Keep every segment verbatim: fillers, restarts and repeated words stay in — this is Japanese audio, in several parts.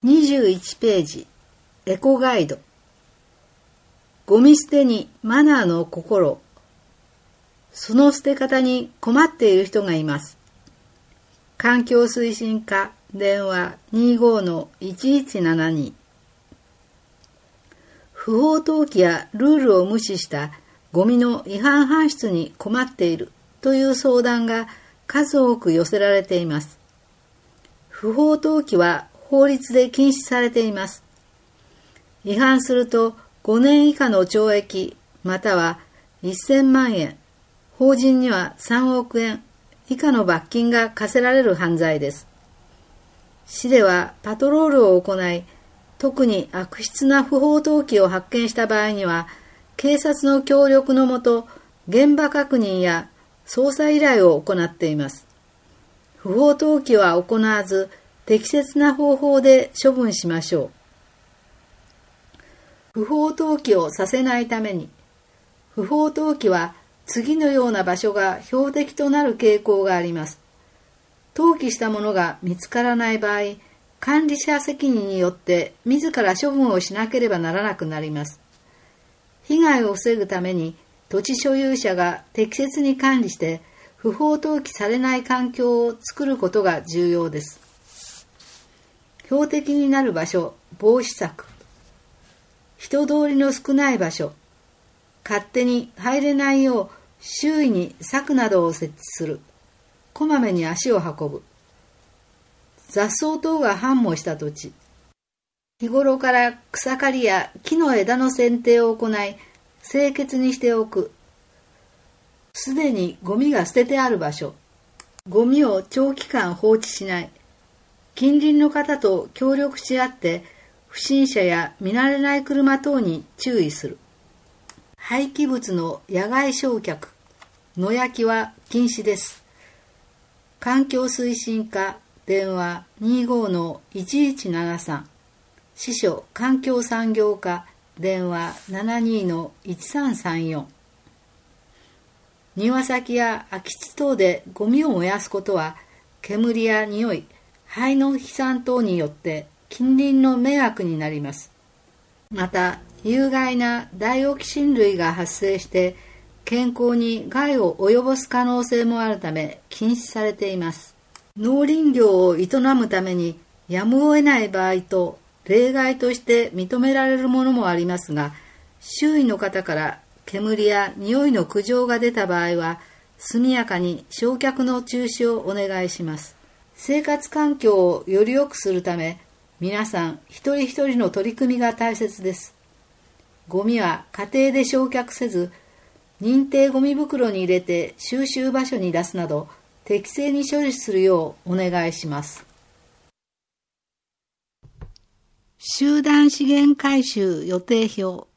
にじゅういちページ、エコガイド。ゴミ捨てにマナーの心。その捨て方に困っている人がいます。環境推進課、電話 にじゅうごのいちいちななに。不法投棄やルールを無視したゴミの違反搬出に困っているという相談が数多く寄せられています。不法投棄は法律で禁止されています。違反するとごねん以下の懲役またはせんまんえん、法人にはさんおくえん以下の罰金が課せられる犯罪です。市ではパトロールを行い、特に悪質な不法投棄を発見した場合には、警察の協力のもと、現場確認や捜査依頼を行っています。不法投棄は行わず、適切な方法で処分しましょう。不法投棄をさせないために、不法投棄は次のような場所が標的となる傾向があります。投棄したものが見つからない場合、管理者責任によって自ら処分をしなければならなくなります。被害を防ぐために土地所有者が適切に管理して不法投棄されない環境を作ることが重要です。標的になる場所、防止策。人通りの少ない場所。勝手に入れないよう周囲に柵などを設置する。こまめに足を運ぶ。雑草等が繁茂した土地。日頃から草刈りや木の枝の剪定を行い、清潔にしておく。すでにゴミが捨ててある場所。ゴミを長期間放置しない。近隣の方と協力し合って、不審者や見慣れない車等に注意する。廃棄物の野外焼却。野焼きは禁止です。環境推進課、電話 にじゅうごのいちいちななさん。支所環境産業課、電話ななじゅうにのいちさんさんよん。庭先や空き地等でゴミを燃やすことは、煙や匂い、灰の飛散等によって近隣の迷惑になります。また、有害なダイオキシン類が発生して健康に害を及ぼす可能性もあるため禁止されています。農林業を営むためにやむを得ない場合と例外として認められるものもありますが、周囲の方から煙や匂いの苦情が出た場合は速やかに焼却の中止をお願いします。生活環境をより良くするため、皆さん一人一人の取り組みが大切です。ゴミは家庭で焼却せず、認定ゴミ袋に入れて収集場所に出すなど、適正に処理するようお願いします。集団資源回収予定表。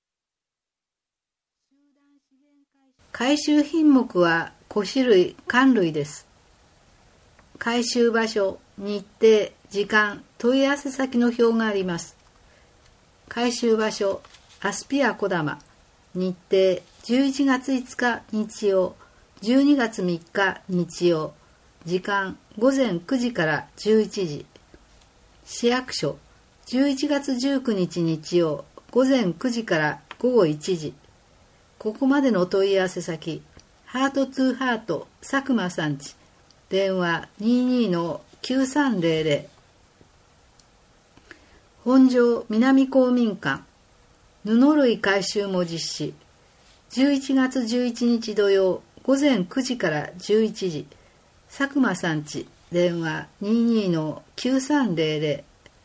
回収品目は古紙類、缶類です。回収場所、日程、時間、問い合わせ先の表があります。回収場所、アスピアこだま。日程、じゅういちがついつか日曜、じゅうにがつみっか日曜。時間、ごぜんくじからじゅういちじ。市役所、じゅういちがつじゅうくにち日曜、ごぜんくじからごごいちじ。ここまでの問い合わせ先、ハートトゥーハート佐久間さんち。電話 にじゅうにのきゅうさんぜろぜろ。本庄南公民館。布類回収も実施。じゅういちがつじゅういちにち土曜、ごぜんくじからじゅういちじ。佐久間さんち。電話 にじゅうにのきゅうさんぜろぜろ。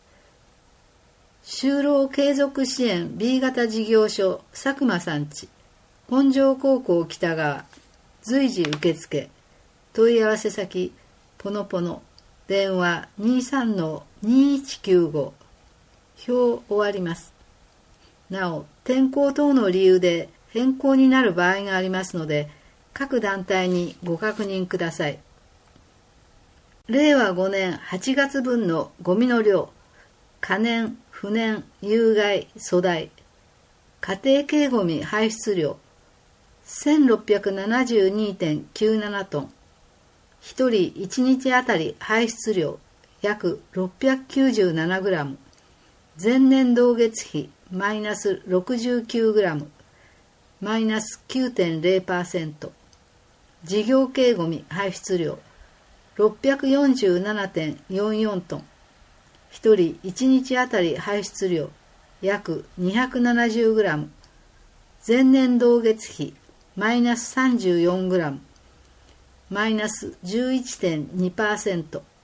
就労継続支援 ビー 型事業所佐久間さんち。本庄高校北側。随時受付。問い合わせ先、ポノポノ。電話 にじゅうさんのにいちきゅうご。表終わります。なお、天候等の理由で変更になる場合がありますので、各団体にご確認ください。れいわごねんはちがつ分のゴミの量、可燃、不燃、有害、粗大、家庭系ゴミ排出量、せんろっぴゃくななじゅうにてんきゅうななトン、ひとりいちにちあたり排出量、 約 ろっぴゃくきゅうじゅうななグラム、前年同月比マイナス ろくじゅうきゅうグラム、マイナス きゅうてんゼロパーセント、事業系ごみ排出量 ろっぴゃくよんじゅうななてんよんよんトン、ひとりいちにちあたり排出量約にひゃくななじゅうグラム、前年同月比マイナスさんじゅうよんグラム、マイナス じゅういちてんにパーセント、